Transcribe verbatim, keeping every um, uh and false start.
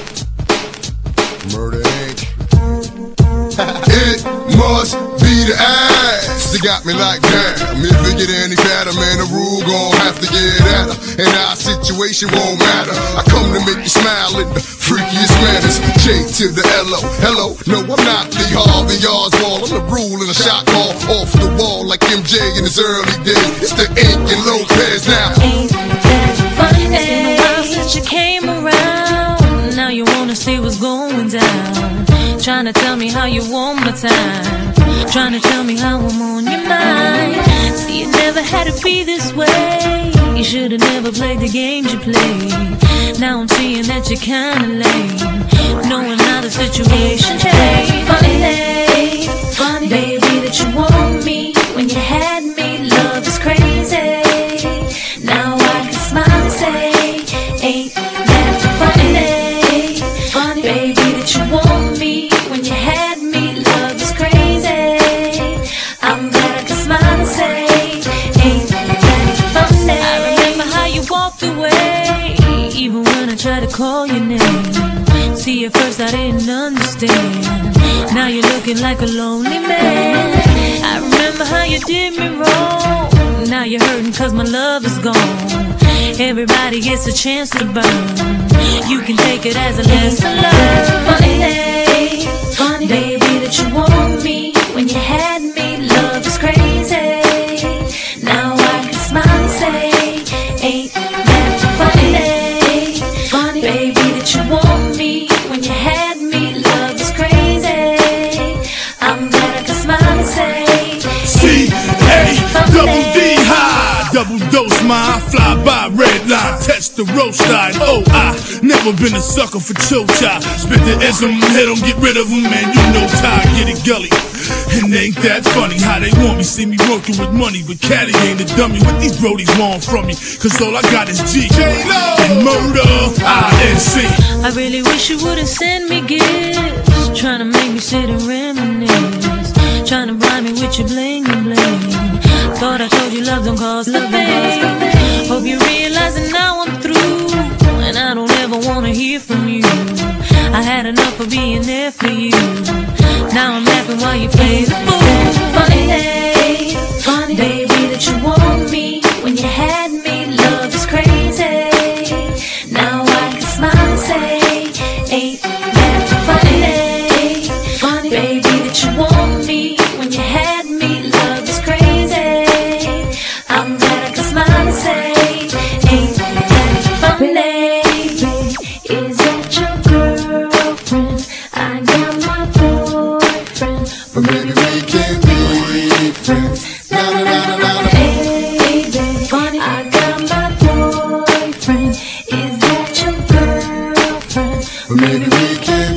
Murder Incorporated. It must be the ass that got me like damn. If it get any fatter, man, the rule gon' have to get at her. And our situation won't matter. I come to make you smile in the freakiest manners. J to the L O. Hello, no, I'm not Lee Harvey Oswald. I'm the rule and a shot call off the wall like M J in his early days. It's the Ink and Lopez now. Ain't that funny? It's been a while since you came around. Now you wanna see what's going down. Trying to tell me how you want my time. Trying to tell me how I'm on your mind. See, it never had to be this way. You should've never played the games you played. Now I'm seeing that you're kinda lame, knowing how the situation changed. Funny day, funny baby that you want me when you had me. Love is crazy. Now I can smile and say, ain't that funny day, funny baby that you want me when you had me. Love is crazy. I'm glad I can smile and say, ain't that funny. I remember how you walked away, even when I tried to call your name. See, at first I didn't understand. Now you're looking like a lonely man. I remember how you did me wrong. Now you're hurting cause my love is gone. Everybody gets a chance to burn. You can take it as a lesson learned. Funny day, funny baby that you want me when you had me. Love is crazy. Now I can smile and say, ain't that funny day, funny baby that you want me when you had me. Love is crazy. I'm glad I can smile and say, C A double D high, double dose my fly by red line, test the roast line. Oh, I never been a sucker for chocha. Spit the ism, hit 'em, get rid of 'em, man. You know Ty, get it gully. And ain't that funny how they want me, see me working with money, but Caddy ain't a dummy. What these brodies want from me, cause all I got is G and murder, I N C. I really wish you wouldn't send me gifts, trying to make me sit and reminisce, trying to blind me with your bling and bling. Thought I told you love don't cost a thing. Hope you realize that now I'm through, and I don't ever wanna hear from you. I had enough of being there for you. Now I'm laughing while you play the fool. Funny day, funny baby that you want me when you had me. Love is crazy. Now I can smile and say, ain't that funny day, funny baby that you want me when you had me. Love is crazy. I'm glad I can smile and say, ain't that funny. Is that your girlfriend? I got my boyfriend, But maybe we can be friends. Na na na na na. baby. Funny, I got my boyfriend. Is that your girlfriend? But maybe we can